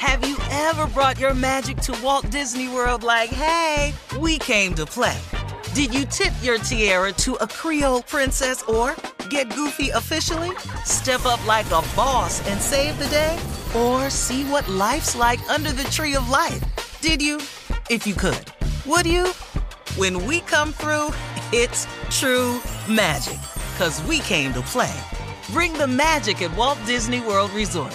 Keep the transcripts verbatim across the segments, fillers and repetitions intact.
Have you ever brought your magic to Walt Disney World like, hey, we came to play? Did you tip your tiara to a Creole princess or get goofy officially? Step up like a boss and save the day? Or see what life's like under the tree of life? Did you? If you could. Would you? When we come through, it's true magic. 'Cause we came to play. Bring the magic at Walt Disney World Resort.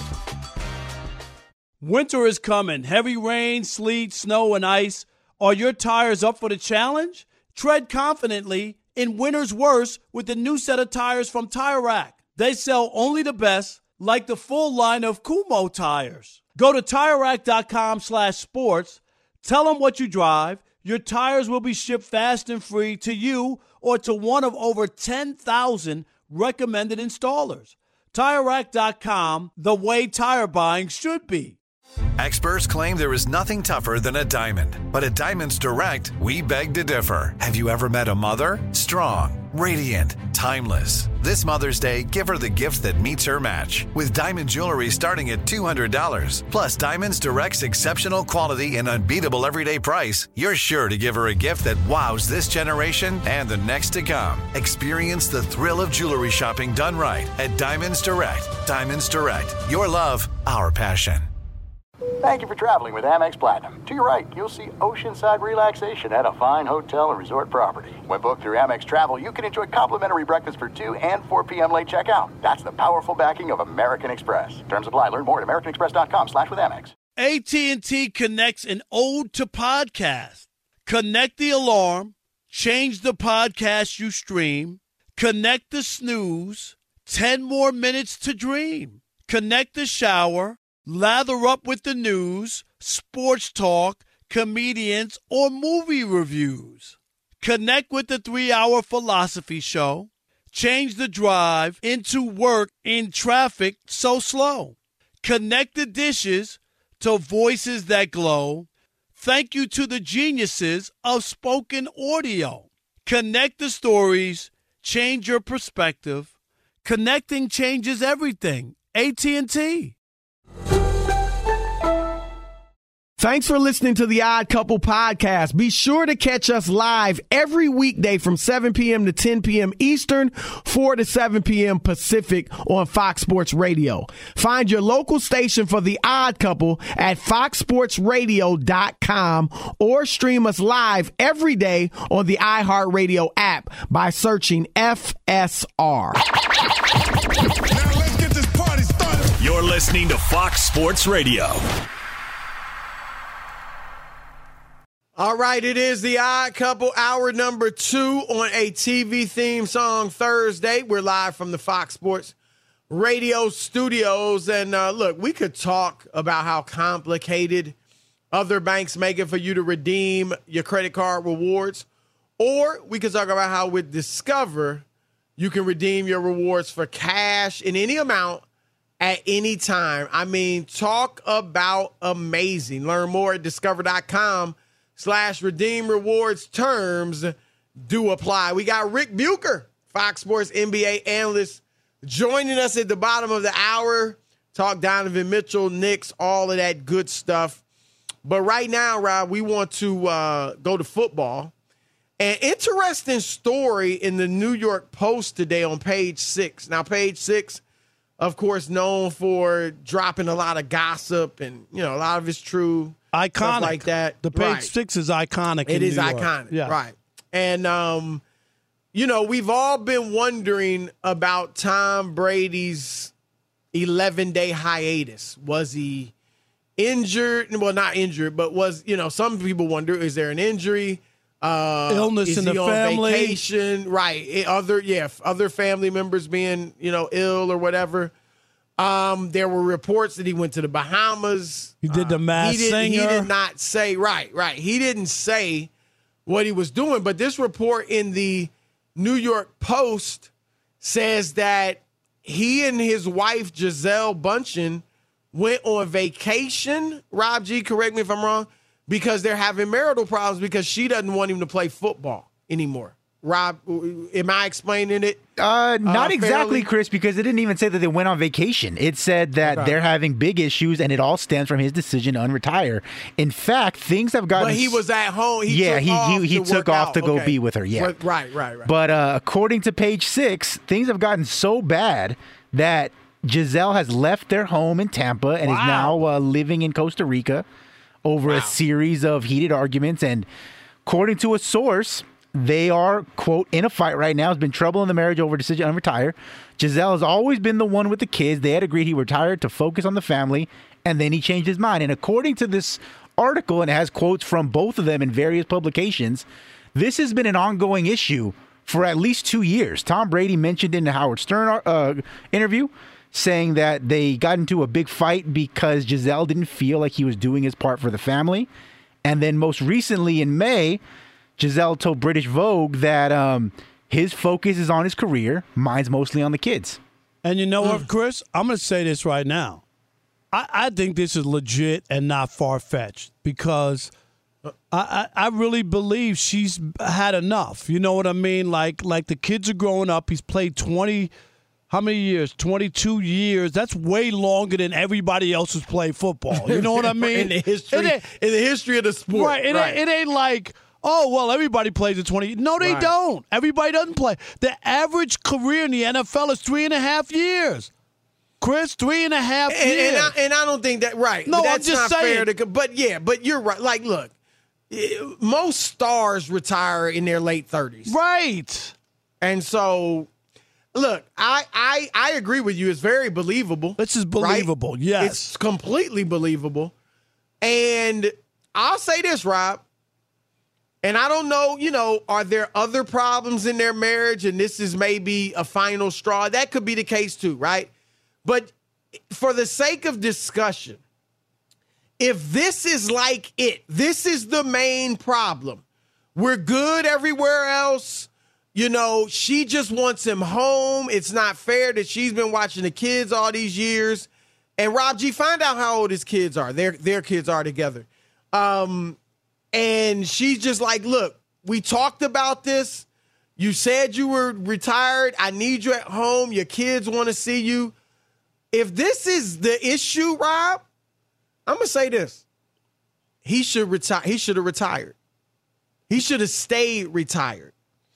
Winter is coming. Heavy rain, sleet, snow, and ice. Are your tires up for the challenge? Tread confidently in winter's worst with the new set of tires from Tire Rack. They sell only the best, like the full line of Kumho tires. Go to Tire Rack dot com slash sports. Tell them what you drive. Your tires will be shipped fast and free to you or to one of over ten thousand recommended installers. Tire Rack dot com, the way tire buying should be. Experts claim there is nothing tougher than a diamond. But at Diamonds Direct, we beg to differ. Have you ever met a mother? Strong, radiant, timeless. This Mother's Day, give her the gift that meets her match. With diamond jewelry starting at two hundred dollars. Plus Diamonds Direct's exceptional quality and unbeatable everyday price, you're sure to give her a gift that wows this generation and the next to come. Experience the thrill of jewelry shopping done right at Diamonds Direct. Diamonds Direct. Your love, our passion. Thank you for traveling with Amex Platinum. To your right, you'll see oceanside relaxation at a fine hotel and resort property. When booked through Amex Travel, you can enjoy complimentary breakfast for two and four p.m. late checkout. That's the powerful backing of American Express. Terms apply. Learn more at americanexpress.com slash with Amex. A T and T connects an ode to podcast. Connect the alarm. Change the podcast you stream. Connect the snooze. Ten more minutes to dream. Connect the shower. Lather up with the news, sports talk, comedians, or movie reviews. Connect with the three-hour philosophy show. Change the drive into work in traffic so slow. Connect the dishes to voices that glow. Thank you to the geniuses of spoken audio. Connect the stories. Change your perspective. Connecting changes everything. A T and T. Thanks for listening to the Odd Couple podcast. Be sure to catch us live every weekday from seven p.m. to ten p.m. Eastern, four to seven p.m. Pacific on Fox Sports Radio. Find your local station for the Odd Couple at fox sports radio dot com or stream us live every day on the iHeartRadio app by searching F S R. Now let's get this party started. You're listening to Fox Sports Radio. All right, it is the Odd Couple, hour number two on a T V theme song Thursday. We're live from the Fox Sports Radio studios. And uh, look, we could talk about how complicated other banks make it for you to redeem your credit card rewards. Or we could talk about how with Discover, you can redeem your rewards for cash in any amount at any time. I mean, talk about amazing. Learn more at discover dot com. Slash redeem rewards. Terms do apply. We got Rick Bucher, Fox Sports N B A analyst, joining us at the bottom of the hour. Talk Donovan Mitchell, Knicks, all of that good stuff. But right now, Rob, we want to uh, go to football. An interesting story in the New York Post today on page six. Now, page six, of course, known for dropping a lot of gossip and, you know, a lot of it's true. Iconic. Stuff like that. The page right. six is iconic. It in is New York. iconic. Yeah. Right. And, um, you know, we've all been wondering about Tom Brady's eleven-day hiatus. Was he injured? Well, not injured, but was, you know, some people wonder, is there an injury? Uh, Illness is in he the on family. Vacation? Right. Other, yeah, other family members being, you know, ill or whatever. Um, there were reports that he went to the Bahamas. He did the Masked uh, he Singer. He did not say, right, right. He didn't say what he was doing. But this report in the New York Post says that he and his wife, Gisele Bundchen, went on vacation. Rob G, correct me if I'm wrong, because they're having marital problems because she doesn't want him to play football anymore. Rob, am I explaining it? Uh, not uh, exactly, fairly? Chris, because it didn't even say that they went on vacation. It said that Okay. they're having big issues, and it all stems from his decision to unretire. In fact, things have gotten. But he was at home. He yeah, took he off he, he to took work off out. to go Okay. be with her. Yeah, But- right, right, right. But uh, according to Page Six, things have gotten so bad that Giselle has left their home in Tampa and is now uh, living in Costa Rica over a series of heated arguments. And according to a source, they are, quote, in a fight right now. There's been trouble in the marriage over decision to retire. Giselle has always been the one with the kids. They had agreed he retired to focus on the family, and then he changed his mind. And according to this article, and it has quotes from both of them in various publications, this has been an ongoing issue for at least two years. Tom Brady mentioned in the Howard Stern uh, interview saying that they got into a big fight because Giselle didn't feel like he was doing his part for the family. And then most recently in May, Giselle told British Vogue that um, his focus is on his career, mine's mostly on the kids. And you know what, Chris? I'm going to say this right now. I, I think this is legit and not far-fetched because I, I, I really believe she's had enough. You know what I mean? Like, like the kids are growing up. He's played twenty, how many years? twenty-two years. That's way longer than everybody else has played football. You know what I mean? in the history, It ain't- in the history of the sport, Right. It, right. Ain't, it ain't like, oh, well, everybody plays at twenty. No, they Right. don't. Everybody doesn't play. The average career in the N F L is three and a half years. Chris, three and a half and, years. and, I, and I don't think that right. No, But I'm that's just not saying. fair to. But yeah, but you're right. Like, look, eh, most stars retire in their late thirties, right. and so. Look, I, I I agree with you. It's very believable. This is right? believable, yes. It's completely believable. And I'll say this, Rob, and I don't know, you know, are there other problems in their marriage and this is maybe a final straw? That could be the case too, right? But for the sake of discussion, if this is like it, this is the main problem. We're good everywhere else. You know, she just wants him home. It's not fair that she's been watching the kids all these years. And Rob G, find out how old his kids are. Their their kids are together. Um, and she's just like, look, we talked about this. You said you were retired. I need you at home. Your kids want to see you. If this is the issue, Rob, I'm gonna say this. He should retire. He should have retired. He should have stayed retired.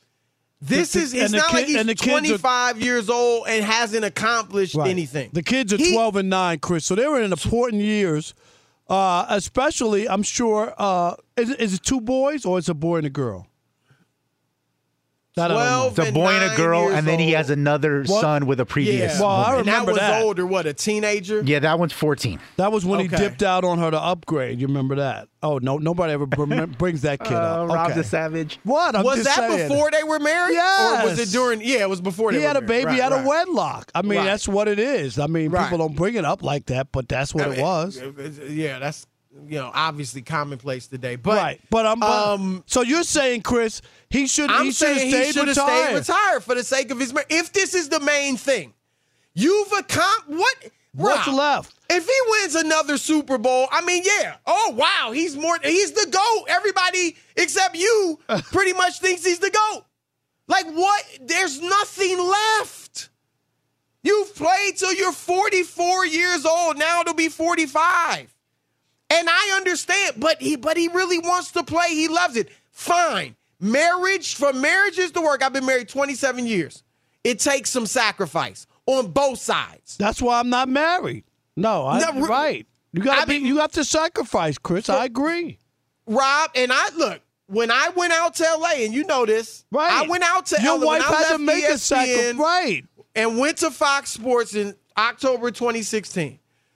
This The- is, and it's the not kid- like he's and the kids are- twenty-five years old and hasn't accomplished Right. anything. The kids are He- twelve and nine, Chris. So they were in important years. Uh, especially, I'm sure. Uh, is, it- is it two boys or is it a boy and a girl? That I don't know. twelve It's a boy and a nine girl, years and then he old. has another What? son with a previous Yeah. Well, I woman. And that remember was that. older, what, a teenager? Yeah, that one's fourteen. That was when he Okay. dipped out on her to upgrade. You remember that? Oh no, nobody ever br- brings that kid up. Uh, Rob's Okay. a savage. What? I'm Was just that saying. before they were married? Yes. Or was it during? Yeah, it was before they He were had a married. baby Right, out of right. wedlock. I mean, Right. that's what it is. I mean, Right. people don't bring it up like that, but that's what I it mean, was. Yeah, that's, you know, obviously commonplace today. But, right. But I'm. um, so you're saying, Chris, he should. I'm he should have saying stayed he should have retired. stayed retired for the sake of his marriage. If this is the main thing, you've accomplished what? What's Rob, left? If he wins another Super Bowl, I mean, yeah. Oh wow, he's more. He's the GOAT. Everybody except you pretty much thinks he's the GOAT. Like what? There's nothing left. You've played till you're forty-four years old. Now it'll be forty-five. And I understand, but he but he really wants to play. He loves it. Fine. Marriage, for marriages to work, I've been married twenty-seven years. It takes some sacrifice on both sides. That's why I'm not married. No, I, No, you're re- right. You got I to be. mean- You have to sacrifice, Chris. I agree. Rob, and I look, when I went out to L A, and you know this, Right. I went out to Your L A wife when I had to left make E a S P N sacrifice. Right. and went to Fox Sports in October twenty sixteen.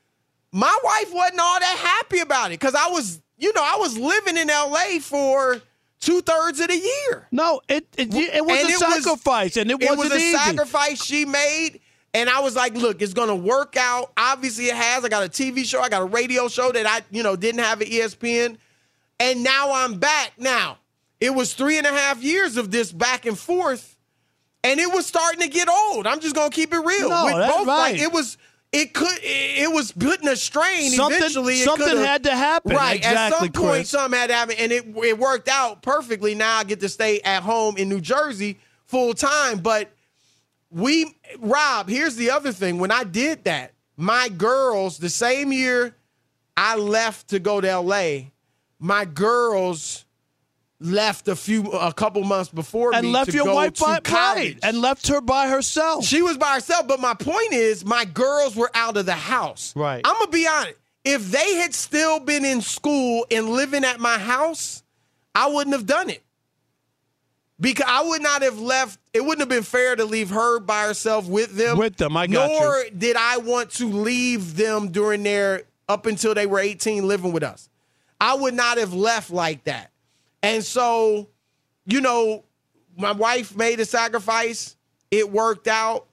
My wife wasn't all that happy about it because I was, you know, I was living in L A for two thirds of the year. No, it it, it was And a it was- sacrifice, and it It wasn't was a easy. sacrifice she made. And I was like, look, it's going to work out. Obviously it has. I got a T V show. I got a radio show that I, you know, didn't have at E S P N. And now I'm back. Now, it was three and a half years of this back and forth. And it was starting to get old. I'm just going to keep it real. No, With that's both, right. like, it was, it could. It was putting a strain. Something, Eventually, it something could've- had to happen. Right. Exactly, At some point, Chris. something had to happen, and it it worked out perfectly. Now I get to stay at home in New Jersey full time. But we, Rob, here's the other thing. When I did that, my girls, the same year I left to go to L A, my girls left a few, a couple months before and me left to your go wife to by college. right, and left her by herself. She was by herself, but my point is, my girls were out of the house. Right. I'm gonna be honest. If they had still been in school and living at my house, I wouldn't have done it. Because I would not have left. It wouldn't have been fair to leave her by herself with them. With them, I got Nor you. did I want to leave them during their up until they were eighteen living with us. I would not have left like that. And so, you know, my wife made a sacrifice. It worked out.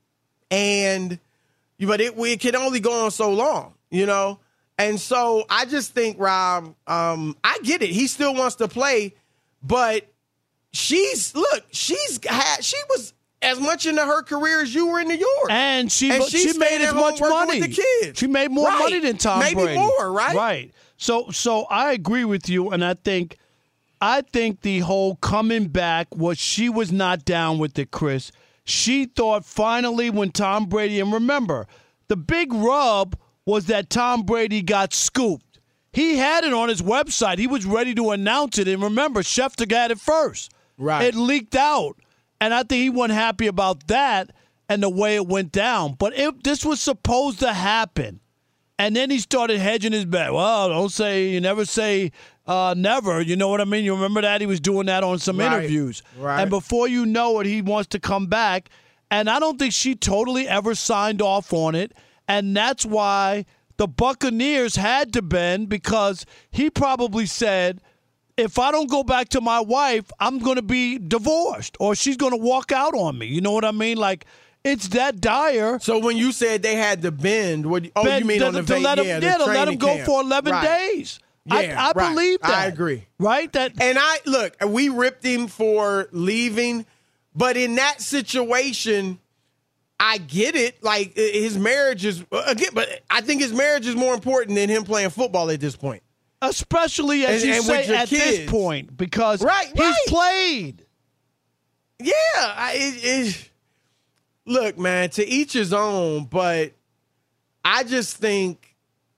And, but it, it can only go on so long, you know? And so I just think, Rob, um, I get it. He still wants to play, but she's, look, she's had, she was as much into her career as you were in New York. And she And she, she made stayed as at home much working money. with the kids. She made more Right. money than Tom Maybe Brady. more, right? Right. So so I agree with you, and I think I think the whole coming back was she was not down with it, Chris. She thought finally when Tom Brady, and remember, the big rub was that Tom Brady got scooped. He had it on his website. He was ready to announce it, and remember, Schefter got it first. Right. It leaked out. And I think he wasn't happy about that and the way it went down. But if this was supposed to happen, and then he started hedging his bet. Well, don't say, you never say uh, never. You know what I mean? You remember that? He was doing that on some Right. interviews. Right. And before you know it, he wants to come back. And I don't think she totally ever signed off on it. And that's why the Buccaneers had to bend, because he probably said, if I don't go back to my wife, I'm going to be divorced, or she's going to walk out on me. You know what I mean? Like, it's that dire. So when you said they had to bend, what? Oh, Ben- you mean to, on the to va- let him, yeah, the yeah, to let training him go camp. for eleven Right. days. I, Yeah, I right. believe that. I agree. Right? That And I look, we ripped him for leaving, but in that situation, I get it. Like his marriage is again, but I think his marriage is more important than him playing football at this point. especially as And- you and say with your at kids. this point, because Right, he's right. played. Yeah, I, it, it, look, man, to each his own. But I just think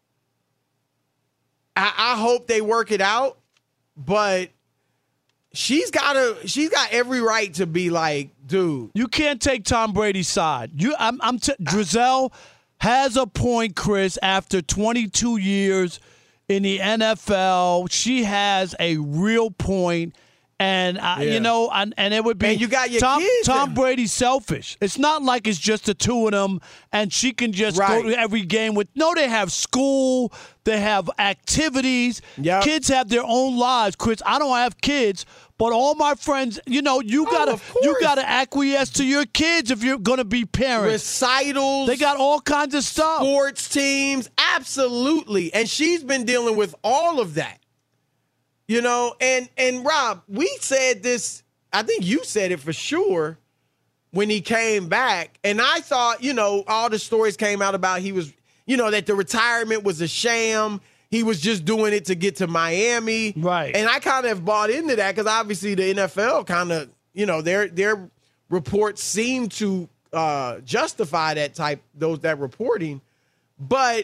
I, I hope they work it out. But she's got to. She's got every right to be like, dude. You can't take Tom Brady's side. You, I'm, I'm t- Giselle has a point, Chris. After twenty-two years in the N F L, she has a real point. And uh, Yeah. you know, and, and it would be And you got your Tom, kids Tom there. Brady's selfish. It's not like it's just the two of them, and she can just Right. go to every game with. No, they have school, they have activities. Yep. Kids have their own lives, Chris. I don't have kids, but all my friends, you know, you Oh, gotta of you course. gotta acquiesce to your kids if you're gonna be parents. Recitals. They got all kinds of stuff. sports teams, absolutely. And she's been dealing with all of that. You know, and and Rob, we said this, I think you said it for sure when he came back. And I thought, you know, all the stories came out about he was, you know, that the retirement was a sham. He was just doing it to get to Miami. Right. And I kind of bought into that because obviously the N F L kind of, you know, their their reports seem to uh, justify that type, those that reporting. But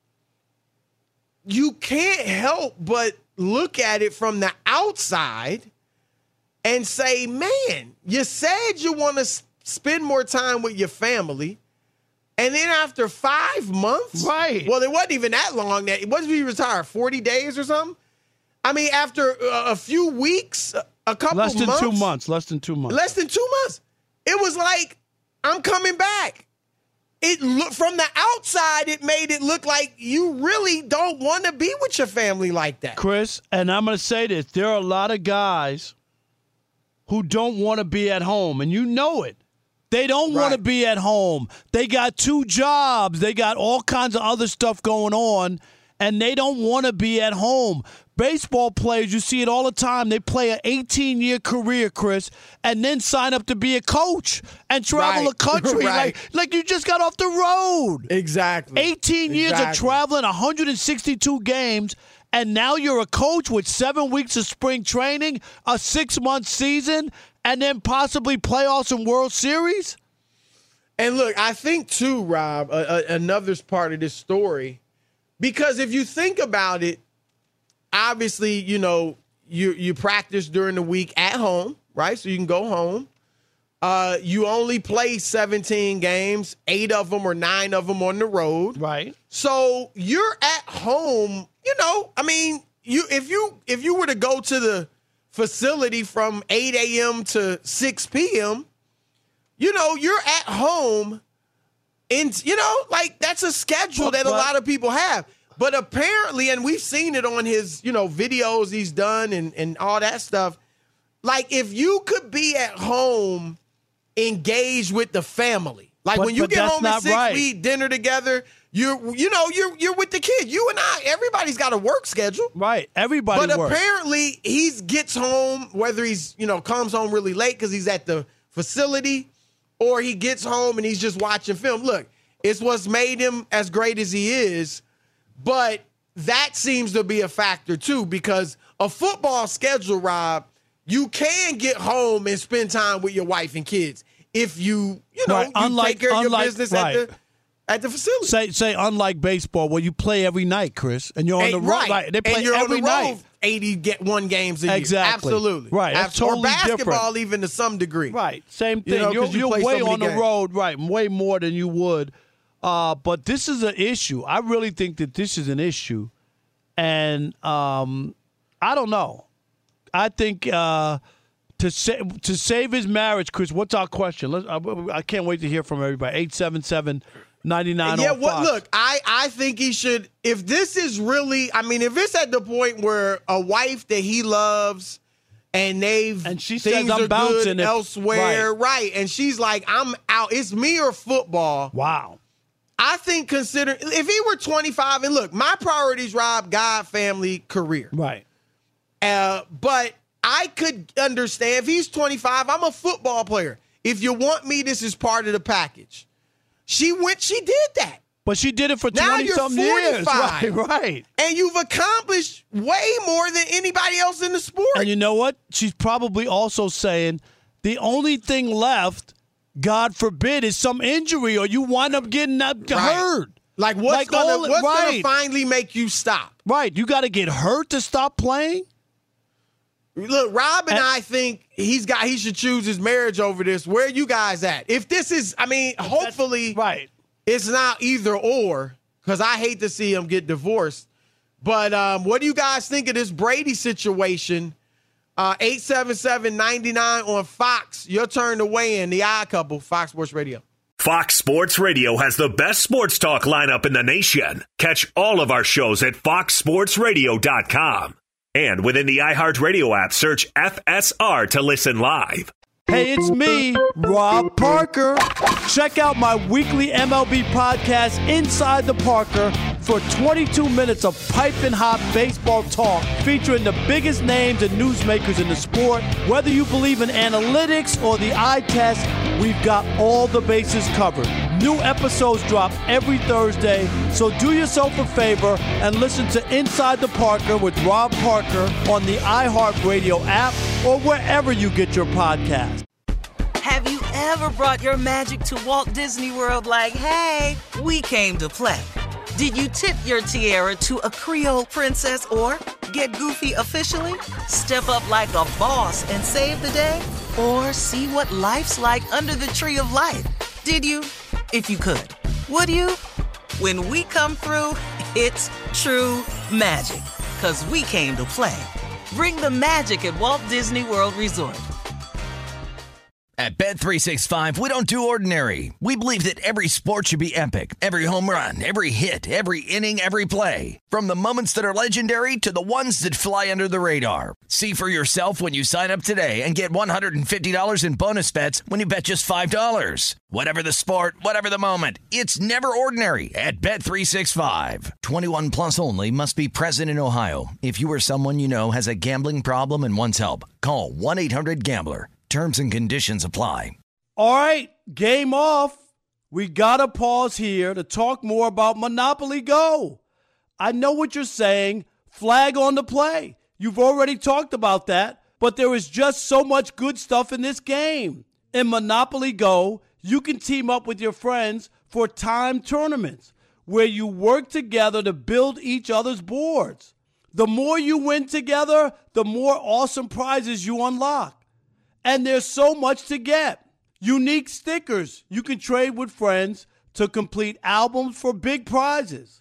you can't help but look at it from the outside and say, man, you said you want to s- spend more time with your family. And then after five months, Right. well, it wasn't even that long. That it wasn't he retired forty days or something. I mean, after a, a few weeks, a, a couple Less than months, two months. Less than two months. less than two months, it was like, I'm coming back. It look from the outside, it made it look like you really don't want to be with your family like that. Chris, and I'm going to say this. There are a lot of guys who don't want to be at home, and you know it. They don't want to Right. be at home. They got two jobs. They got all kinds of other stuff going on, and they don't want to be at home. Baseball players, you see it all the time. They play an eighteen-year career, Chris, and then sign up to be a coach and travel Right. the country. Right. Like, like you just got off the road. Exactly. eighteen years of Exactly. traveling, one hundred sixty-two games, and now you're a coach with seven weeks of spring training, a six-month season, and then possibly playoffs and World Series? And look, I think too, Rob, uh, uh, another part of this story, because if you think about it, obviously, you know, you you practice during the week at home, right? So you can go home. Uh, you only play seventeen games, eight of them or nine of them on the road. Right. So you're at home, you know, I mean, you if you if you were to go to the facility from eight a.m. to six p.m., you know, you're at home, and, you know, like, that's a schedule that a lot of people have. But apparently, and we've seen it on his, you know, videos he's done and, and all that stuff, like, if you could be at home engaged with the family, like But- when you but get that's home and not six, right. we eat dinner together, you're, you know, you're you're with the kid. You and I, everybody's got a work schedule. Right. Everybody But works. apparently, he gets home, whether he's, you know, comes home really late because he's at the facility, or he gets home and he's just watching film. Look, it's what's made him as great as he is, but that seems to be a factor too, because a football schedule, Rob, you can get home and spend time with your wife and kids if you, you know, Right. you Unlike- take care of your unlike- business right. at the at the facility. Say, say, unlike baseball, where you play every night, Chris, and you're on And- the road. right. Right. They play and you're every on the road night. eighty get one games a year. Exactly. Absolutely. Right. That's Abs- or totally basketball different. even to some degree. Right. Same You thing. know, You 'cause are you play so way many on the games. road, right? Way more than you would. Uh, but this is an issue. I really think that this is an issue, and um, I don't know. I think uh, to sa- to save his marriage, Chris. What's our question? Let's, I, I can't wait to hear from everybody. eight seven seven, nine nine Yeah, on what? Fox. Look, I I think he should. If this is really, I mean, if it's at the point where a wife that he loves, and they've And she says, things "I'm are bouncing good if-" elsewhere, right. right? And she's like, I'm out. It's me or football. Wow. I think consider if he were twenty-five, and look, my priorities, Rob, God, family, career. Right. Uh, but I could understand if he's twenty-five, I'm a football player. If you want me, this is part of the package. She went, she did that. But she did it for Now twenty you're some years. forty-five. Right. Right. And you've accomplished way more than anybody else in the sport. And you know what? She's probably also saying the only thing left, God forbid, is some injury or you wind up getting up Right. hurt. Like what's Like gonna all- what's gonna right. finally make you stop? Right. You got to get hurt to stop playing? Look, Rob and And- I think he's got he should choose his marriage over this. Where are you guys at? If this is, I mean, hopefully Right. it's not either or, because I hate to see him get divorced. But um, what do you guys think of this Brady situation? Uh, eight seven seven, nine nine on Fox. Your turn to weigh in. The Odd Couple, Fox Sports Radio. Fox Sports Radio has the best sports talk lineup in the nation. Catch all of our shows at fox sports radio dot com. And within the iHeartRadio app, search F S R to listen live. Hey, it's me, Rob Parker. Check out my weekly M L B podcast, Inside the Parker, for twenty-two minutes of piping hot baseball talk featuring the biggest names and newsmakers in the sport. Whether you believe in analytics or the eye test, we've got all the bases covered. New episodes drop every Thursday, so do yourself a favor and listen to Inside the Parker with Rob Parker on the iHeartRadio app or wherever you get your podcast. Have you ever brought your magic to Walt Disney World like, hey, we came to play? Did you tip your tiara to a Creole princess or get goofy officially? Step up like a boss and save the day? Or see what life's like under the tree of life? Did you? If you could. Would you? When we come through, it's true magic. 'Cause we came to play. Bring the magic at Walt Disney World Resort. At Bet three sixty-five, we don't do ordinary. We believe that every sport should be epic. Every home run, every hit, every inning, every play. From the moments that are legendary to the ones that fly under the radar. See for yourself when you sign up today and get one hundred fifty dollars in bonus bets when you bet just five dollars. Whatever the sport, whatever the moment, it's never ordinary at Bet three sixty-five. twenty-one plus only. Must be present in Ohio. If you or someone you know has a gambling problem and wants help, call one eight hundred gambler. Terms and conditions apply. All right, game off. We got to pause here to talk more about Monopoly Go. I know what you're saying. Flag on the play. You've already talked about that, but there is just so much good stuff in this game. In Monopoly Go, you can team up with your friends for timed tournaments where you work together to build each other's boards. The more you win together, the more awesome prizes you unlock. And there's so much to get. Unique stickers you can trade with friends to complete albums for big prizes.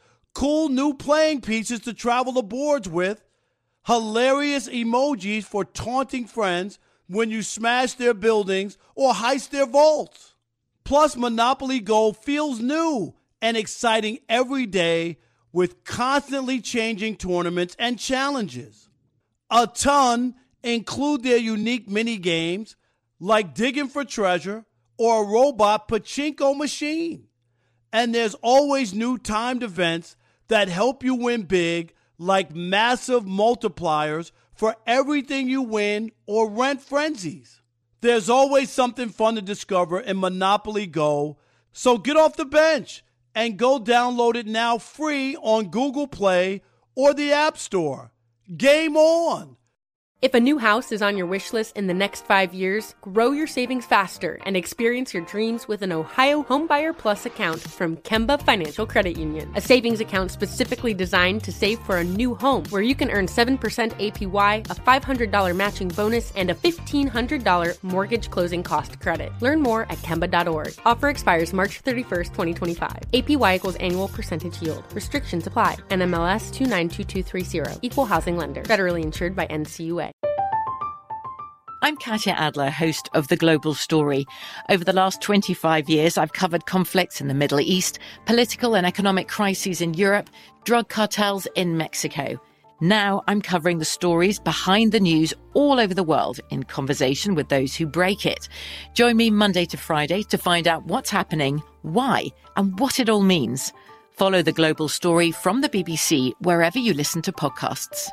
Cool new playing pieces to travel the boards with. Hilarious emojis for taunting friends when you smash their buildings or heist their vaults. Plus, Monopoly Go feels new and exciting every day with constantly changing tournaments and challenges. A ton include their unique mini games like digging for treasure or a robot pachinko machine. And there's always new timed events that help you win big, like massive multipliers for everything you win or rent frenzies. There's always something fun to discover in Monopoly Go, so get off the bench and go download it now free on Google Play or the App Store. Game on! If a new house is on your wish list in the next five years, grow your savings faster and experience your dreams with an Ohio Homebuyer Plus account from Kemba Financial Credit Union. A savings account specifically designed to save for a new home where you can earn seven percent A P Y, a five hundred dollars matching bonus, and a fifteen hundred dollars mortgage closing cost credit. Learn more at Kemba dot org. Offer expires March thirty-first, twenty twenty-five. A P Y equals annual percentage yield. Restrictions apply. N M L S two nine two two three zero. Equal housing lender. Federally insured by N C U A. I'm Katya Adler, host of The Global Story. Over the last twenty-five years, I've covered conflicts in the Middle East, political and economic crises in Europe, drug cartels in Mexico. Now I'm covering the stories behind the news all over the world in conversation with those who break it. Join me Monday to Friday to find out what's happening, why, and what it all means. Follow The Global Story from the B B C wherever you listen to podcasts.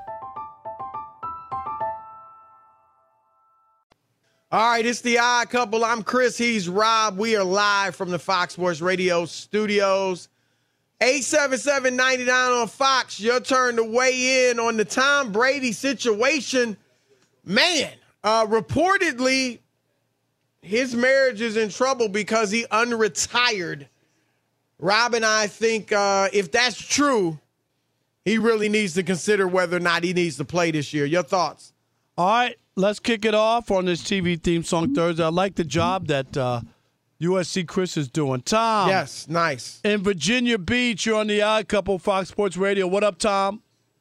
All right, it's the Odd Couple. I'm Chris. He's Rob. We are live from the Fox Sports Radio studios. eight seven seven, nine nine on Fox. Your turn to weigh in on the Tom Brady situation. Man, uh, reportedly, his marriage is in trouble because he unretired. Rob and I think uh, if that's true, he really needs to consider whether or not he needs to play this year. Your thoughts? All right, let's kick it off on this T V theme song Thursday. I like the job that uh, U S C Chris is doing. Tom. Yes, nice. In Virginia Beach, you're on the Odd Couple, Fox Sports Radio. What up, Tom?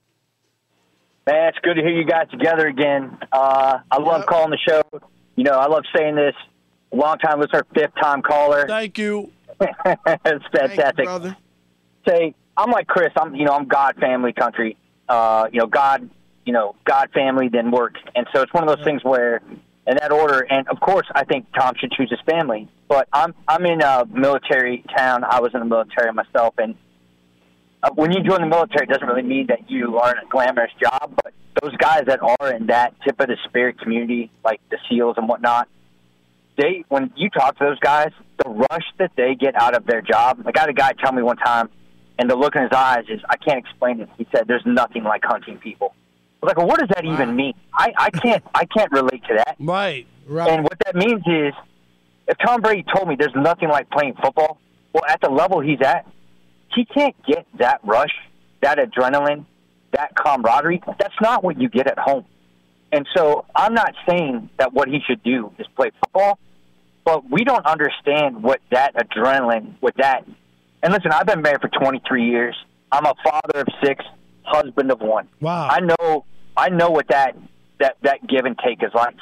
Man, it's good to hear you guys together again. Uh, I love yep. calling the show. You know, I love saying this. Long-time listener, fifth-time caller. Thank you. It's fantastic. Thank you, brother. Say, I'm like Chris. I'm, you know, I'm God family country. Uh, you know, God. You know, God, family, then work. And so it's one of those things where, in that order, and of course, I think Tom should choose his family. But I'm I'm in a military town. I was in the military myself. And uh, when you join the military, it doesn't really mean that you are in a glamorous job. But those guys that are in that tip of the spear community, like the SEALs and whatnot, they when you talk to those guys, the rush that they get out of their job. I got a guy tell me one time, and the look in his eyes is, I can't explain it. He said, there's nothing like hunting people. I was like, well, what does that wow. even mean? I, I can't I can't relate to that. Right, right. And what that means is, if Tom Brady told me there's nothing like playing football, well, at the level he's at, he can't get that rush, that adrenaline, that camaraderie. That's not what you get at home. And so I'm not saying that what he should do is play football, but we don't understand what that adrenaline, what that. And listen, I've been married for twenty-three years. I'm a father of six, husband of one. Wow. I know I know what that, that, that give and take is like.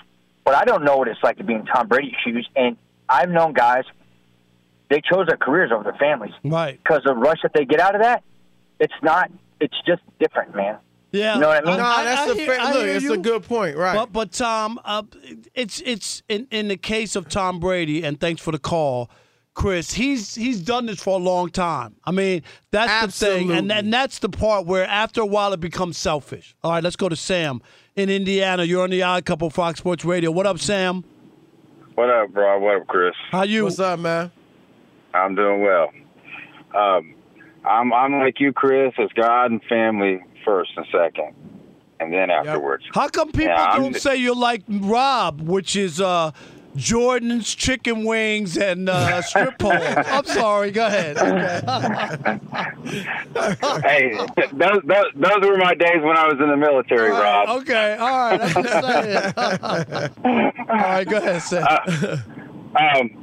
but I don't know what it's like to be in Tom Brady's shoes. And I've known guys, they chose their careers over their families. Right. Because the rush that they get out of that, it's not, it's just different, man. Yeah. You know what I mean? No, I- that's I a hear- fair I look. hear It's you. a good point, right? But, but Tom, uh, it's it's in, in the case of Tom Brady, and thanks for the call, Chris. He's he's done this for a long time. I mean, that's the thing, and, and that's the part where after a while it becomes selfish. All right, let's go to Sam in Indiana. You're on the Odd Couple, Fox Sports Radio. What up, Sam? What up, bro? What up, Chris? How you? What's up, man? I'm doing well. Um, I'm I'm like you, Chris. It's God and family first and second, and then afterwards. How come people Yeah, I'm- don't say you're like Rob, which is uh, Jordan's chicken wings and uh, strip poles? I'm sorry. Go ahead. Okay. Hey, those, those those were my days when I was in the military, All right, Rob. okay. All right. I'm just saying. All right. Go ahead, Sam. Uh, um,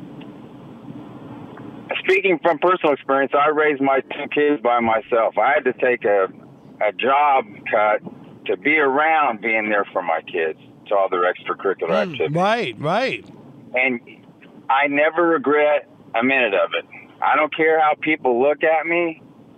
speaking from personal experience, I raised my two kids by myself. I had to take a a job cut to be around being there for my kids to all their extracurricular Mm, activities. right. Right. And I never regret a minute of it. I don't care how people look at me.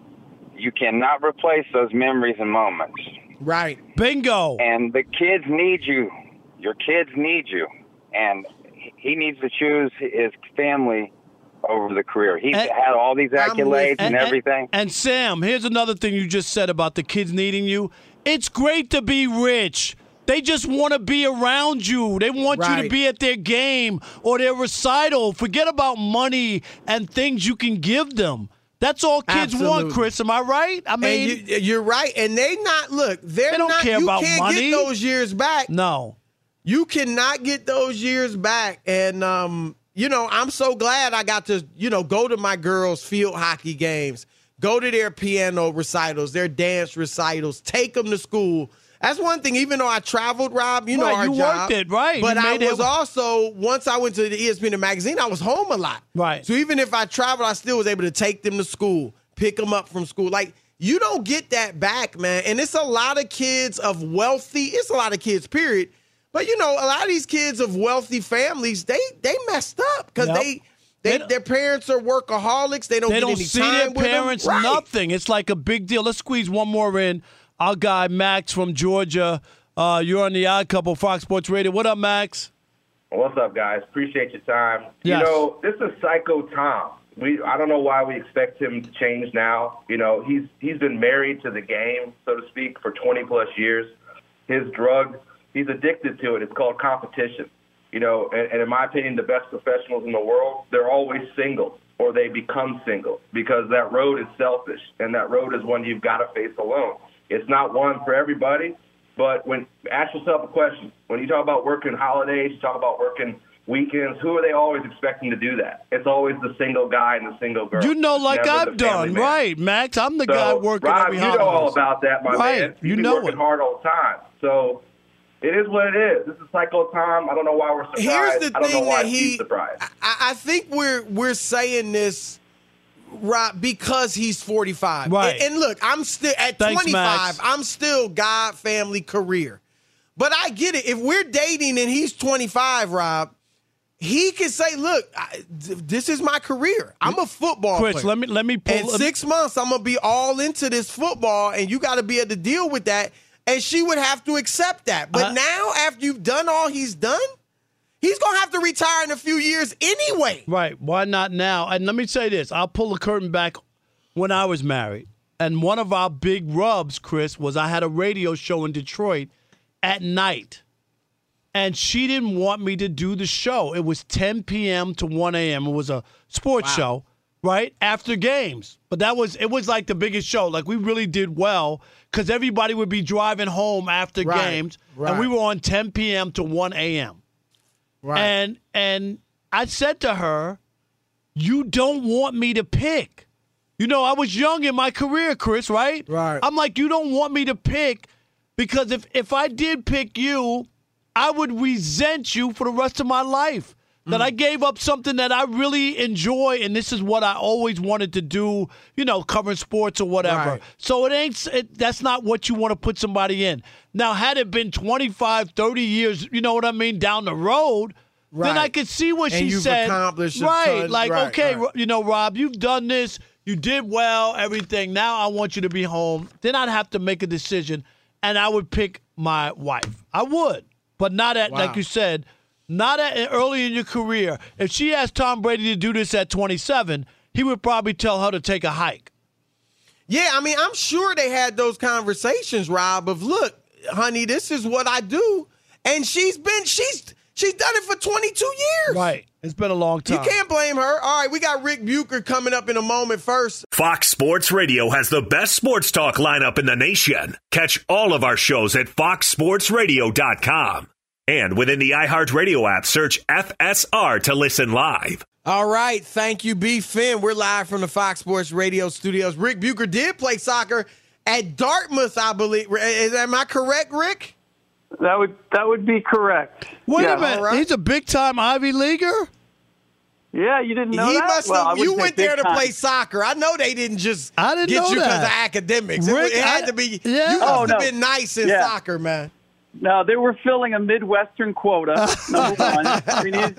You cannot replace those memories and moments. Right. Bingo. And the kids need you. Your kids need you. And he needs to choose his family over the career. He's And- had all these accolades and, And- everything. And, Sam, here's another thing you just said about the kids needing you. It's great to be rich. They just want to be around you. They want you to Right. be at their game or their recital. Forget about money and things you can give them. That's all kids want, Absolutely. Chris. Am I right? I mean, and you, you're right. And they not look. They're They don't not. care you about can't money. get those years back. no. You cannot get those years back. And um, you know, I'm so glad I got to you know go to my girls' field hockey games, go to their piano recitals, their dance recitals, take them to school. That's one thing. Even though I traveled, Rob, you know Right, our you job, worked it, right. But You I made was it- also once I went to the E S P N magazine, I was home a lot. Right. So even if I traveled, I still was able to take them to school, pick them up from school. Like you don't get that back, man. And it's a lot of kids of wealthy. It's a lot of kids, period. But you know, a lot of these kids of wealthy families, they they messed up because Yep. they. They, their parents are workaholics. They don't They get don't any see time their with them. parents, Right. nothing. It's like a big deal. Let's squeeze one more in. Our guy, Max from Georgia. Uh, you're on the Odd Couple, Fox Sports Radio. What up, Max? What's up, guys? Appreciate your time. Yes. You know, this is Psycho Tom. We I don't know why we expect him to change now. You know, he's he's been married to the game, so to speak, for twenty plus years. His drug, he's addicted to it. It's called competition. You know, and, and in my opinion, the best professionals in the world, they're always single or they become single because that road is selfish and that road is one you've got to face alone. It's not one for everybody, but when ask yourself a question. When you talk about working holidays, you talk about working weekends, who are they always expecting to do that? It's always the single guy and the single girl. You know, It's like never I've the family done, man. right, Max? I'm the So, guy working Rob, every you know holiday. all about that, my Right. man. You be know working it. hard all the time. So it is what it is. This is Psycho Tom. I don't know why we're surprised. Here's the I don't know thing why that he's he, surprised. I, I think we're we're saying this, Rob, because he's forty-five. Right. And, and look, I'm still at Thanks, twenty-five. Max. I'm still God, family, career. But I get it. If we're dating and he's twenty-five, Rob, he can say, "Look, I, th- this is my career. I'm a football Chris, player. let me let me pull. In six months, I'm gonna be all into this football, and you got to be able to deal with that." And she would have to accept that. But Uh, now, after you've done all he's done, he's gonna have to retire in a few years anyway. Right. Why not now? And let me say this. I'll pull the curtain back when I was married. And one of our big rubs, Chris, was I had a radio show in Detroit at night. And she didn't want me to do the show. It was ten p.m. to one a.m. It was a sports show, right? After games. But that was, it was like the biggest show. Like we really did well because everybody would be driving home after Right, games. right. And we were on ten p.m. to one a.m. Right. And and I said to her, you don't want me to pick. You know, I was young in my career, Chris, right? Right. I'm like, you don't want me to pick because if, if I did pick you, I would resent you for the rest of my life. that I gave up something that I really enjoy, and this is what I always wanted to do, you know, covering sports or whatever. Right. So it ain't, it, that's not what you want to put somebody in. Now, had it been twenty-five, thirty years, you know what I mean, down the road, Right. then I could see what And she you've said. accomplished a right, ton. like, Right, okay, right. you know, Rob, you've done this. You did well, everything. Now I want you to be home. Then I'd have to make a decision, and I would pick my wife. I would, but not at, Wow. like you said, not at early in your career. If she asked Tom Brady to do this at twenty-seven, he would probably tell her to take a hike. Yeah, I mean, I'm sure they had those conversations, Rob, of, look, honey, this is what I do. And she's been, she's she's done it for twenty-two years. Right. It's been a long time. You can't blame her. All right, we got Rick Bucher coming up in a moment first. Fox Sports Radio has the best sports talk lineup in the nation. Catch all of our shows at fox sports radio dot com. And within the iHeartRadio app, search F S R to listen live. All right, thank you, B. Finn. We're live from the Fox Sports Radio studios. Rick Bucher did play soccer at Dartmouth, I believe. Is, am I correct, Rick? That would that would be correct. Wait Yeah. a minute. right. He's a big-time Ivy Leaguer? Yeah, you didn't know he that? must Well, I have. wouldn't You say went there big to time. play soccer. I know they didn't just I didn't get know you because that. of academics. It, Rick, it had I- to be. yeah. You must Oh, have no. been nice in Yeah. soccer, man. No, they were filling a Midwestern quota, number one. They needed,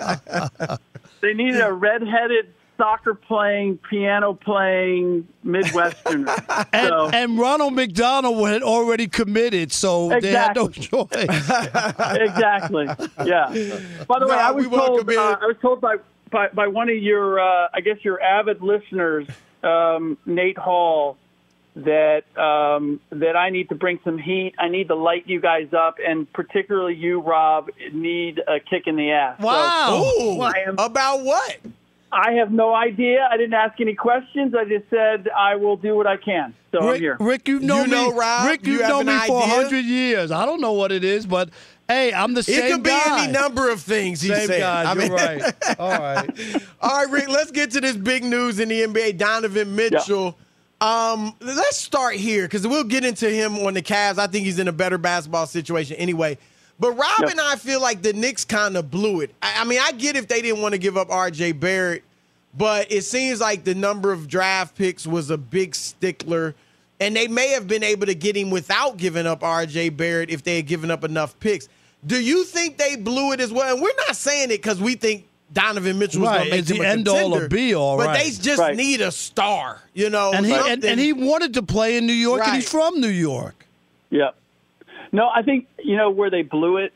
they needed a redheaded, soccer-playing, piano-playing Midwesterner. And, So, and Ronald McDonald had already committed, so they had no Exactly. choice. exactly. Yeah. By the way, No, I was we welcome told. in- Uh, I was told by, by by one of your, uh, I guess, your avid listeners, um, Nate Hall, that um, that I need to bring some heat. I need to light you guys up, and particularly you, Rob, need a kick in the ass. Wow. Ooh, I am- about what? I have no idea. I didn't ask any questions. I just said I will do what I can. So I'm Rick, here. Rick, you've known You know, me. Rob, Rick, you you've have known an me for a idea? hundred years. I don't know what it is, but hey, I'm the It same could be guy. any number of things, he Same said. guy. I You're mean- right. All right. All right, Rick, let's get to this big news in the N B A. Donovan Mitchell. Um, let's start here because we'll get into him on the Cavs. I think he's in a better basketball situation anyway. But Rob Yep. and I feel like the Knicks kind of blew it. I, I mean, I get if they didn't want to give up R J Barrett, but it seems like the number of draft picks was a big stickler, and they may have been able to get him without giving up R J Barrett if they had given up enough picks. Do you think they blew it as well? And we're not saying it because we think Donovan Mitchell was Right, going to make it's them the a end all contender, or be all, but right. they just Right. need a star, you know. And he and, something. and he wanted to play in New York, and he's Right. from New York. Yeah. No, I think, you know, where they blew it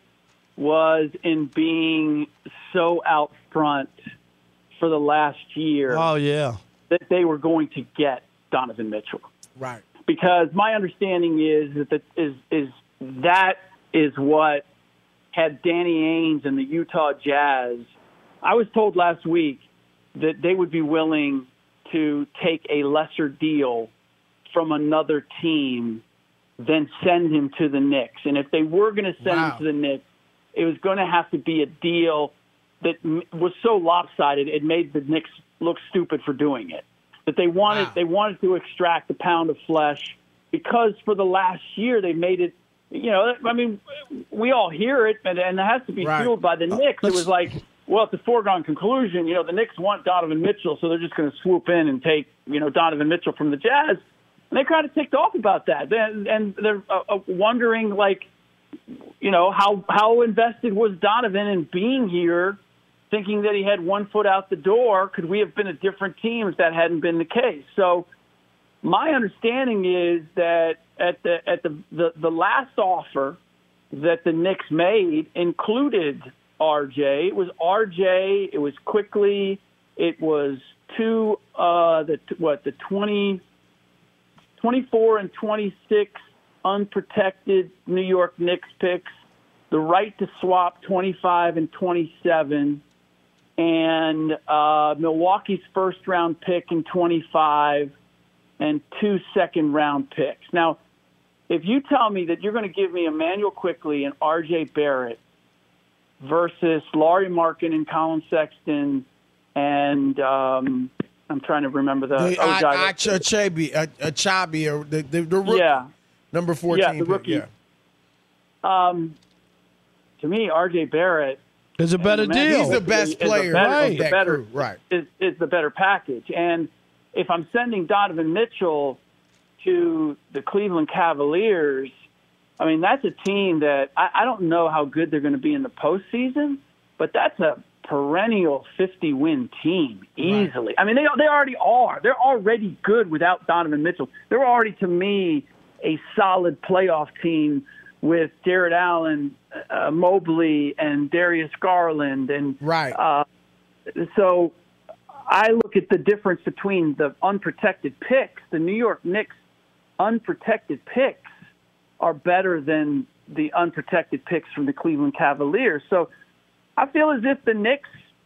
was in being so out front for the last year Oh yeah. that they were going to get Donovan Mitchell. right. Because my understanding is that the, is is that is what had Danny Ainge and the Utah Jazz. I was told last week that they would be willing to take a lesser deal from another team than send him to the Knicks. And if they were going to send Wow. him to the Knicks, it was going to have to be a deal that m- was so lopsided it made the Knicks look stupid for doing it. That they wanted Wow. they wanted to extract a pound of flesh because for the last year they made it. You know, I mean, we all hear it, and, and it has to be Right. fueled by the Knicks. It was like, well, it's a foregone conclusion. You know, the Knicks want Donovan Mitchell, so they're just going to swoop in and take, you know, Donovan Mitchell from the Jazz. And they kind of ticked off about that. And, and they're uh, uh, wondering, like, you know, how how invested was Donovan in being here, thinking that he had one foot out the door? Could we have been a different team if that hadn't been the case? So my understanding is that at the at the, the, the last offer that the Knicks made included R J. It was R J. It was quickly. It was two uh, the what the twenty, twenty-four and twenty-six unprotected New York Knicks picks, the right to swap twenty-five and twenty-seven, and uh, Milwaukee's first round pick in twenty-five, and two second round picks. Now, if you tell me that you're going to give me Emmanuel Quickley and R J Barrett versus Laurie Markin and Colin Sexton and um, I'm trying to remember the, The oh, I- God, I- Achabi, A- Achabi, or the the, the rookie, yeah, number fourteen. yeah, the pick, rookie. yeah. Um, to me, R J Barrett It's a better deal. He's the best player better, of that better, crew. Right. Is, is the better package. And if I'm sending Donovan Mitchell to the Cleveland Cavaliers, I mean, that's a team that I, I don't know how good they're going to be in the postseason, but that's a perennial fifty-win team easily. Right. I mean, they they already are. They're already good without Donovan Mitchell. They're already, to me, a solid playoff team with Jared Allen, uh, Mobley, and Darius Garland. And right. Uh, so I look at the difference between the unprotected picks. The New York Knicks unprotected picks are better than the unprotected picks from the Cleveland Cavaliers. So I feel as if the Knicks,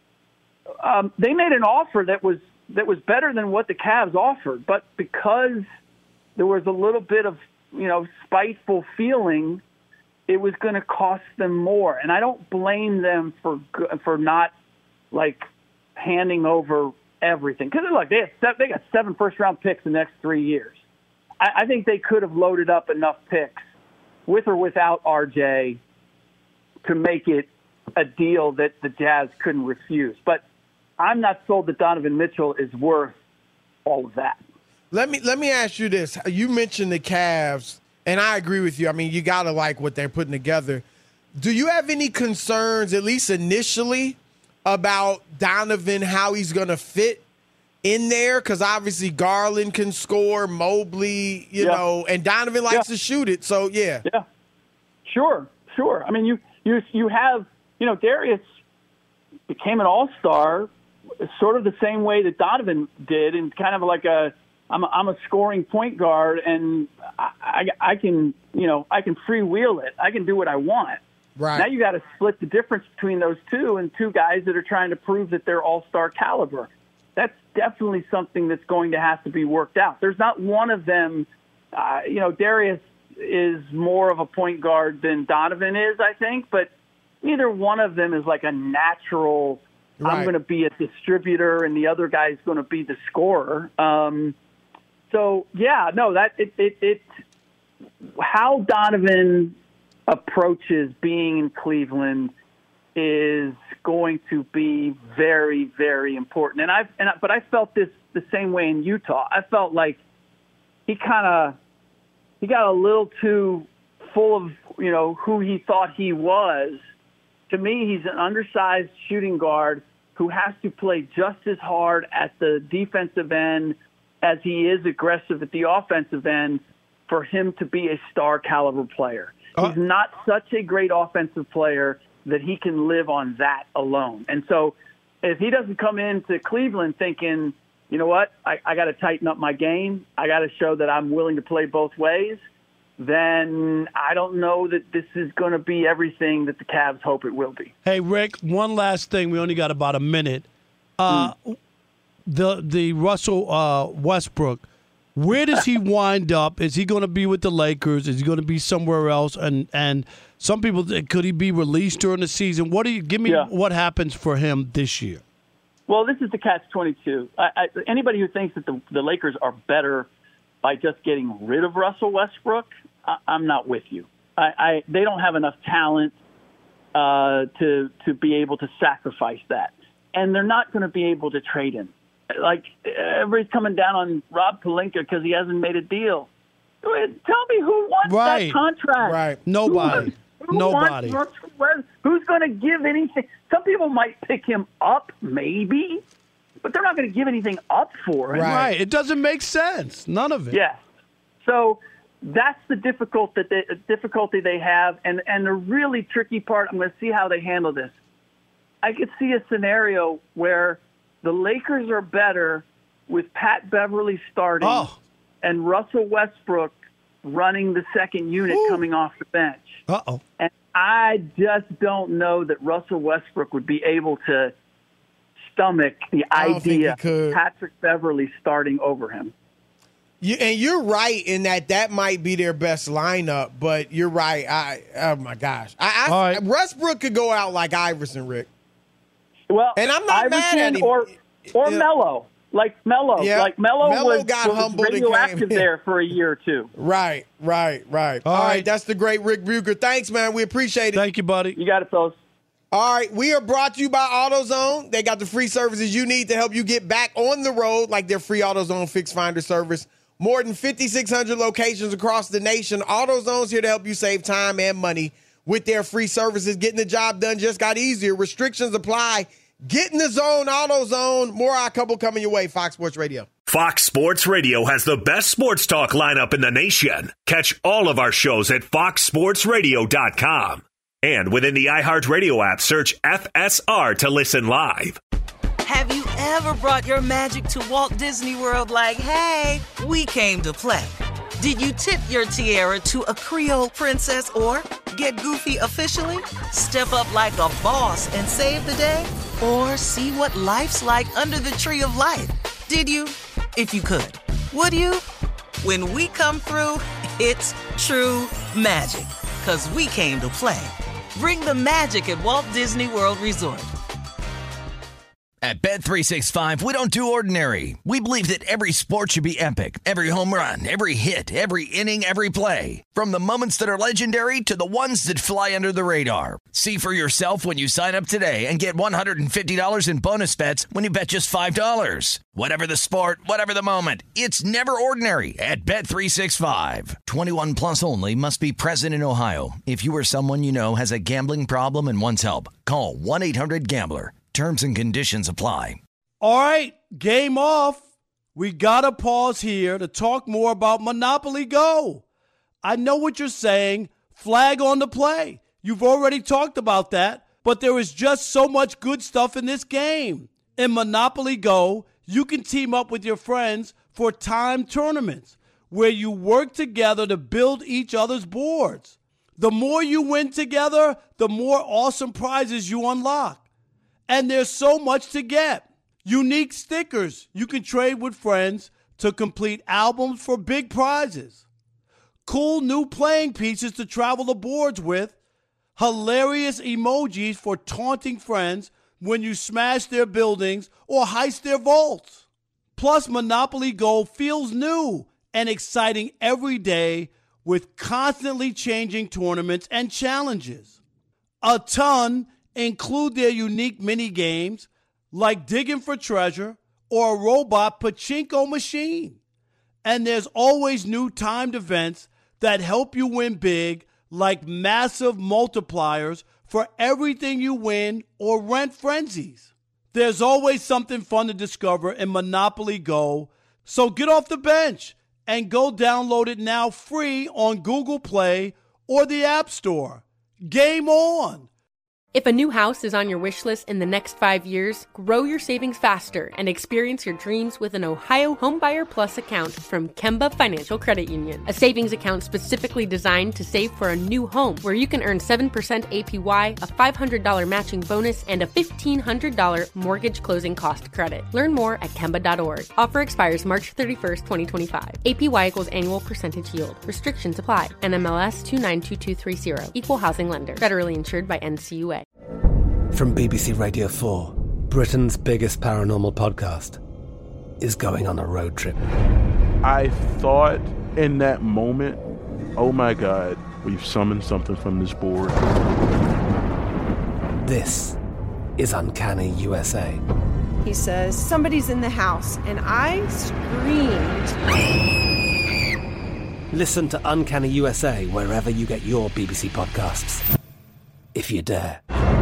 um, they made an offer that was that was better than what the Cavs offered, but because there was a little bit of, you know, spiteful feeling, it was going to cost them more. And I don't blame them for for not like handing over everything, because look, they have seven, they got seven first round picks in the next three years. I, I think they could have loaded up enough picks with or without R J to make it a deal that the Jazz couldn't refuse. But I'm not sold that Donovan Mitchell is worth all of that. Let me let me ask you this. You mentioned the Cavs, and I agree with you. I mean, you got to like what they're putting together. Do you have any concerns, at least initially, about Donovan, how he's going to fit in there? Because obviously Garland can score, Mobley, you yeah. know, and Donovan likes yeah. to shoot it. So, yeah. Yeah, sure, sure. I mean, you you you have, you know, Darius became an all-star sort of the same way that Donovan did, and kind of like a, I'm a, I'm a scoring point guard, and I, I, I can, you know, I can freewheel it. I can do what I want. Right. Now you got to split the difference between those two and two guys that are trying to prove that they're all-star caliber. That's definitely something that's going to have to be worked out. There's not one of them, uh, you know, Darius is more of a point guard than Donovan is, I think, but neither one of them is like a natural, right. I'm going to be a distributor and the other guy's going to be the scorer. Um, so, yeah, no, that it, it, it how Donovan approaches being in Cleveland is going to be very, very important. And I've, and I, but I felt this the same way in Utah. I felt like he kind of, he got a little too full of, you know, who he thought he was. To me, he's an undersized shooting guard who has to play just as hard at the defensive end as he is aggressive at the offensive end for him to be a star caliber player. Uh, he's not such a great offensive player that he can live on that alone. And so if he doesn't come into Cleveland thinking, you know what, I, I got to tighten up my game, I got to show that I'm willing to play both ways, then I don't know that this is going to be everything that the Cavs hope it will be. Hey, Rick, one last thing. We only got about a minute. Uh, mm. The the Russell uh, Westbrook, where does he wind up? Is he going to be with the Lakers? Is he going to be somewhere else? And and some people, could he be released during the season? What do you give me? Yeah. What happens for him this year? Well, this is the catch twenty-two. I, I, anybody who thinks that the, the Lakers are better by just getting rid of Russell Westbrook, I, I'm not with you. I, I they don't have enough talent uh, to to be able to sacrifice that, and they're not going to be able to trade him. Like, everybody's coming down on Rob Pelinka because he hasn't made a deal. Tell me who wants right. that contract. Right. Nobody. Who, who Nobody. Wants, who's going to give anything? Some people might pick him up, maybe, but they're not going to give anything up for him. Right. right. It doesn't make sense. None of it. Yeah. So that's the difficult that they, difficulty they have. And, and the really tricky part, I'm going to see how they handle this. I could see a scenario where the Lakers are better with Pat Beverly starting oh. and Russell Westbrook running the second unit Ooh. coming off the bench. Uh-oh. And I just don't know that Russell Westbrook would be able to stomach the idea of Patrick Beverly starting over him. You, and you're right in that that might be their best lineup, but you're right. I oh, my gosh. I, I, right. Westbrook could go out like Iverson, Rick. Well, and I'm not Iverson mad at him. Or, or yeah. Melo. Like Melo. Yeah. Like Melo, Melo was, got was humbled radioactive there for a year or two. Right, right, right. All, All right. right, that's the great Rick Bucher. Thanks, man. We appreciate it. Thank you, buddy. You got it, fellas. All right, we are brought to you by AutoZone. They got the free services you need to help you get back on the road, like their free AutoZone Fix Finder service. More than fifty-six hundred locations across the nation. AutoZone's here to help you save time and money with their free services. Getting the job done just got easier. Restrictions apply. Get in the zone, AutoZone. More Odd Couple coming your way. Fox Sports Radio. Fox Sports Radio has the best sports talk lineup in the nation. Catch all of our shows at fox sports radio dot com. And within the iHeartRadio app, search F S R to listen live. Have you ever brought your magic to Walt Disney World like, hey, we came to play? Did you tip your tiara to a Creole princess or get goofy officially? Step up like a boss and save the day? Or see what life's like under the tree of life? Did you? If you could. Would you? When we come through, it's true magic. 'Cause we came to play. Bring the magic at Walt Disney World Resort. At Bet three sixty-five, we don't do ordinary. We believe that every sport should be epic. Every home run, every hit, every inning, every play. From the moments that are legendary to the ones that fly under the radar. See for yourself when you sign up today and get one hundred fifty dollars in bonus bets when you bet just five dollars. Whatever the sport, whatever the moment, it's never ordinary at Bet three sixty-five. twenty-one plus only. Must be present in Ohio. If you or someone you know has a gambling problem and wants help, call one eight hundred gambler. Terms and conditions apply. All right, game off. We got to pause here to talk more about Monopoly Go. I know what you're saying. Flag on the play. You've already talked about that, but there is just so much good stuff in this game. In Monopoly Go, you can team up with your friends for timed tournaments where you work together to build each other's boards. The more you win together, the more awesome prizes you unlock. And there's so much to get. Unique stickers you can trade with friends to complete albums for big prizes. Cool new playing pieces to travel the boards with. Hilarious emojis for taunting friends when you smash their buildings or heist their vaults. Plus, Monopoly Go feels new and exciting every day with constantly changing tournaments and challenges. A ton include their unique mini games like digging for treasure or a robot pachinko machine. And there's always new timed events that help you win big, like massive multipliers for everything you win or rent frenzies. There's always something fun to discover in Monopoly Go, so get off the bench and go download it now free on Google Play or the App Store. Game on! If a new house is on your wish list in the next five years, grow your savings faster and experience your dreams with an Ohio Homebuyer Plus account from Kemba Financial Credit Union. A savings account specifically designed to save for a new home where you can earn seven percent A P Y, a five hundred dollars matching bonus, and a fifteen hundred dollars mortgage closing cost credit. Learn more at kemba dot org. Offer expires March thirty-first, twenty twenty-five. A P Y equals annual percentage yield. Restrictions apply. N M L S two nine two two three zero. Equal housing lender. Federally insured by N C U A. From B B C Radio four, Britain's biggest paranormal podcast is going on a road trip. I thought in that moment, oh my God, we've summoned something from this board. This is Uncanny U S A. He says, somebody's in the house, and I screamed. Listen to Uncanny U S A wherever you get your B B C podcasts, if you dare.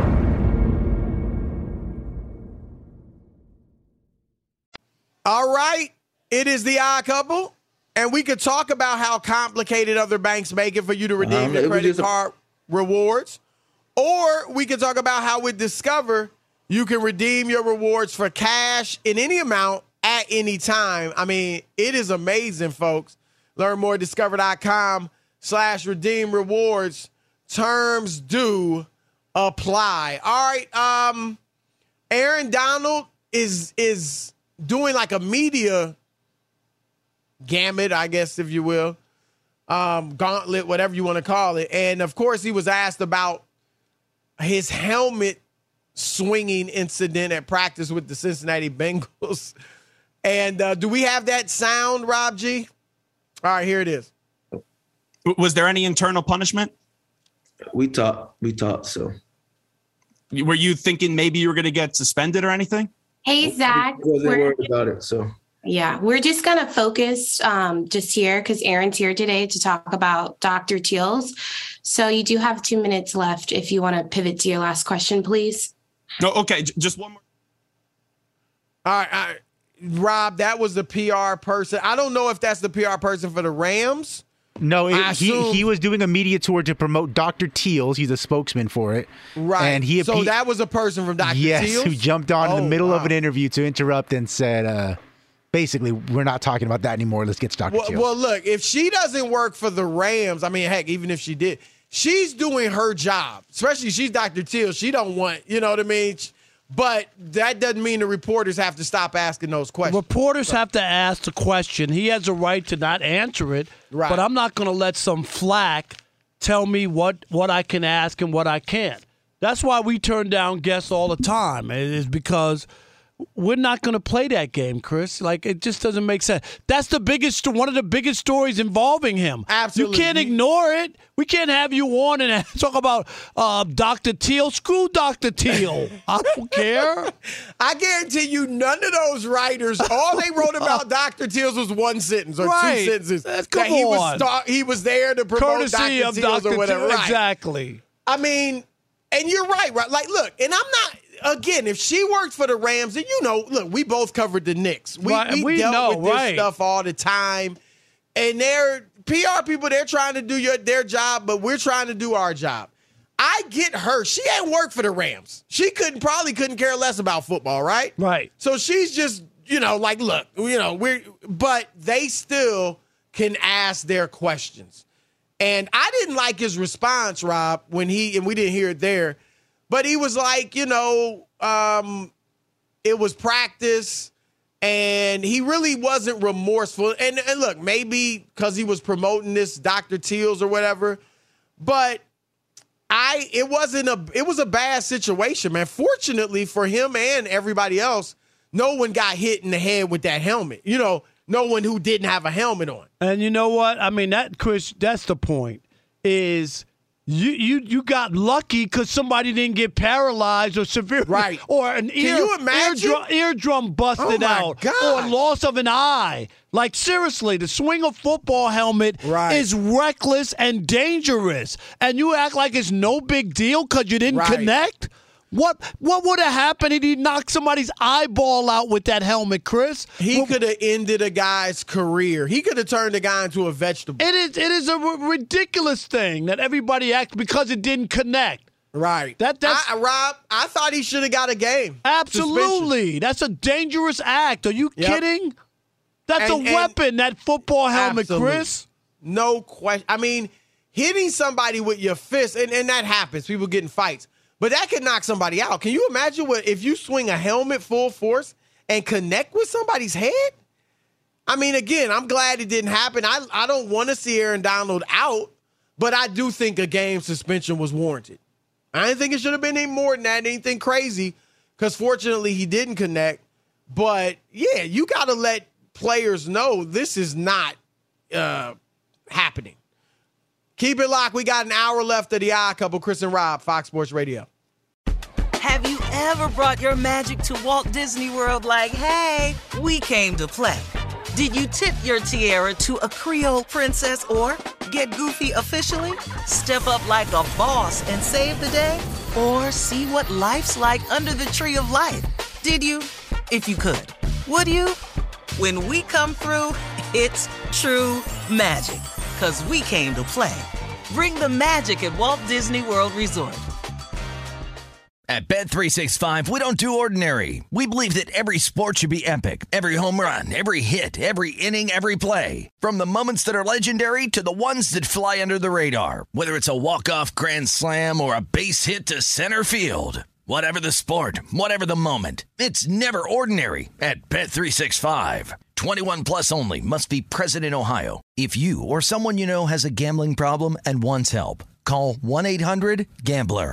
All right, it is the Odd Couple, and we could talk about how complicated other banks make it for you to redeem Um, your it was credit just a- card rewards, or we could talk about how with Discover, you can redeem your rewards for cash in any amount at any time. I mean, it is amazing, folks. Learn more at discover.com slash redeem rewards. Terms do apply. All right, um, Aaron Donald is is... doing like a media gamut, I guess, if you will, um, gauntlet, whatever you want to call it. And, of course, he was asked about his helmet swinging incident at practice with the Cincinnati Bengals. And uh, do we have that sound, Rob G? All right, here it is. Was there any internal punishment? We talked. We talked. So were you thinking maybe you were going to get suspended or anything? Hey, Zach. I wasn't We're- worried about it, so. Yeah, we're just going to focus um, just here because Aaron's here today to talk about Doctor Teals. So you do have two minutes left if you want to pivot to your last question, please. No, okay, j- just one more. All right, all right, Rob, that was the P R person. I don't know if that's the P R person for the Rams. No, it, I he assume- he was doing a media tour to promote Doctor Teals. He's a spokesman for it. Right. And he so he- that was a person from Doctor Yes, Teals? who jumped on in Oh, the middle wow. of an interview to interrupt and said, uh, basically, we're not talking about that anymore. Let's get to Doctor Well, Teals. well, look, if she doesn't work for the Rams, I mean, heck, even if she did, she's doing her job. Especially she's Doctor Teals. She don't want, you know what I mean? But that doesn't mean the reporters have to stop asking those questions. Reporters have to ask the question. He has a right to not answer it. Right. But I'm not going to let some flack tell me what, what I can ask and what I can't. That's why we turn down guests all the time. It is because we're not going to play that game, Chris. Like, it just doesn't make sense. That's the biggest, one of the biggest stories involving him. Absolutely. You can't ignore it. We can't have you on and talk about uh, Doctor Teal. Screw Doctor Teal. I don't care. I guarantee you none of those writers, all they wrote about Doctor Teals was one sentence or Right. two sentences. Uh, that come he was on. star- he was there to promote Courtesy Doctor of Teals Doctor or whatever. Teal. Right. Exactly. I mean, and you're right, right? Like, look, and I'm not, again, if she worked for the Rams, and you know, look, we both covered the Knicks. We, Right, we, we dealt know, with this right. stuff all the time. And they're P R people, they're trying to do your, their job, but we're trying to do our job. I get her. She ain't worked for the Rams. She couldn't probably couldn't care less about football, right? Right. So she's just, you know, like, look, you know, we're, but they still can ask their questions. And I didn't like his response, Rob, when he, and we didn't hear it there, but he was like, you know, um, it was practice, and he really wasn't remorseful. And, and look, maybe because he was promoting this Doctor Teals or whatever, but I, it wasn't a, it was a bad situation, man. Fortunately for him and everybody else, no one got hit in the head with that helmet. You know, no one who didn't have a helmet on. And you know what? I mean, that, Chris, that's the point, is you you you got lucky because somebody didn't get paralyzed or severe. Right. Or an Can ear, you imagine? eardrum, eardrum busted Oh, my out. God. Or loss of an eye. Like, seriously, the swing of football helmet Right. is reckless and dangerous. And you act like it's no big deal because you didn't Right. connect? What what would have happened if he knocked somebody's eyeball out with that helmet, Chris? He Well, could have ended a guy's career. He could have turned a guy into a vegetable. It is it is a r- ridiculous thing that everybody acts because it didn't connect. Right. That that's I, Rob, I thought he should have got a game. absolutely that's a dangerous act. Are you Yep. kidding? That's And- a and- weapon. That football helmet, Absolutely. Chris. No question. I mean, hitting somebody with your fist, and, and that happens. People get in fights. But that could knock somebody out. Can you imagine what if you swing a helmet full force and connect with somebody's head? I mean, again, I'm glad it didn't happen. I, I don't want to see Aaron Donald out, but I do think a game suspension was warranted. I didn't think it should have been any more than that, anything crazy, because fortunately he didn't connect. But, yeah, you got to let players know this is not uh, happening. Keep it locked. We got an hour left of the Odd Couple. Chris and Rob, Fox Sports Radio. Have you ever brought your magic to Walt Disney World like, hey, we came to play? Did you tip your tiara to a Creole princess or get goofy officially? Step up like a boss and save the day? Or see what life's like under the tree of life? Did you? If you could. Would you? When we come through, it's true magic. 'Cause we came to play. Bring the magic at Walt Disney World Resort. At Bet three sixty-five, we don't do ordinary. We believe that every sport should be epic. Every home run, every hit, every inning, every play. From the moments that are legendary to the ones that fly under the radar. Whether it's a walk-off grand slam or a base hit to center field. Whatever the sport, whatever the moment. It's never ordinary at Bet three sixty-five. twenty-one plus only. Must be present in Ohio. If you or someone you know has a gambling problem and wants help, call one eight hundred gambler.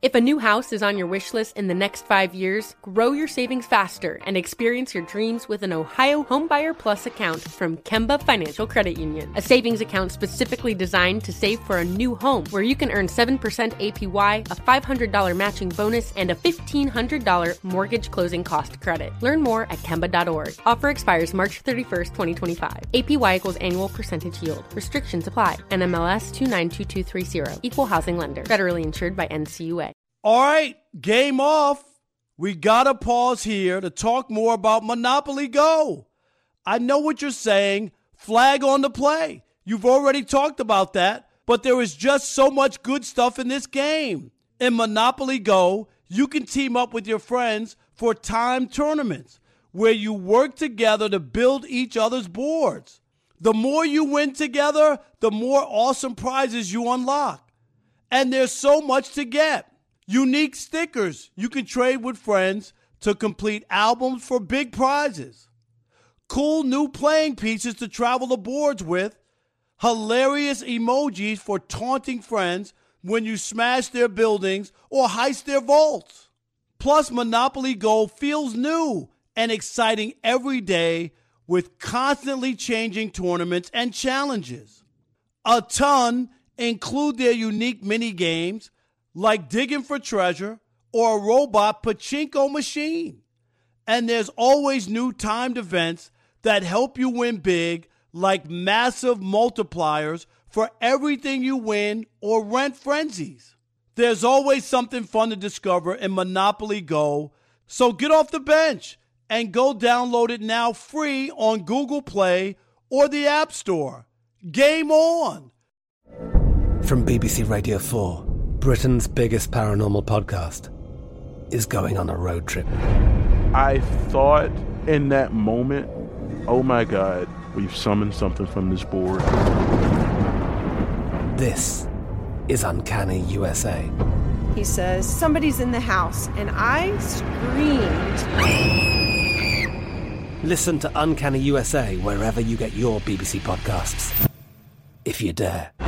If a new house is on your wish list in the next five years, grow your savings faster and experience your dreams with an Ohio Homebuyer Plus account from Kemba Financial Credit Union. A savings account specifically designed to save for a new home, where you can earn seven percent A P Y, a five hundred dollars matching bonus, and a fifteen hundred dollars mortgage closing cost credit. Learn more at Kemba dot org. Offer expires March thirty-first, twenty twenty-five. A P Y equals annual percentage yield. Restrictions apply. N M L S two nine two two three zero. Equal housing lender. Federally insured by N C U A. All right, game off. We got to pause here to talk more about Monopoly Go. I know what you're saying. Flag on the play. You've already talked about that, but there is just so much good stuff in this game. In Monopoly Go, you can team up with your friends for timed tournaments where you work together to build each other's boards. The more you win together, the more awesome prizes you unlock. And there's so much to get. Unique stickers you can trade with friends to complete albums for big prizes. Cool new playing pieces to travel the boards with. Hilarious emojis for taunting friends when you smash their buildings or heist their vaults. Plus, Monopoly Go feels new and exciting every day with constantly changing tournaments and challenges. A ton include their unique mini games like digging for treasure or a robot pachinko machine. And there's always new timed events that help you win big, like massive multipliers for everything you win or rent frenzies. There's always something fun to discover in Monopoly Go, so get off the bench and go download it now free on Google Play or the App Store. Game on! From B B C Radio four, Britain's biggest paranormal podcast is going on a road trip. I thought in that moment, oh my God, we've summoned something from this board. This is Uncanny U S A. He says, somebody's in the house, and I screamed. Listen to Uncanny U S A wherever you get your B B C podcasts, if you dare.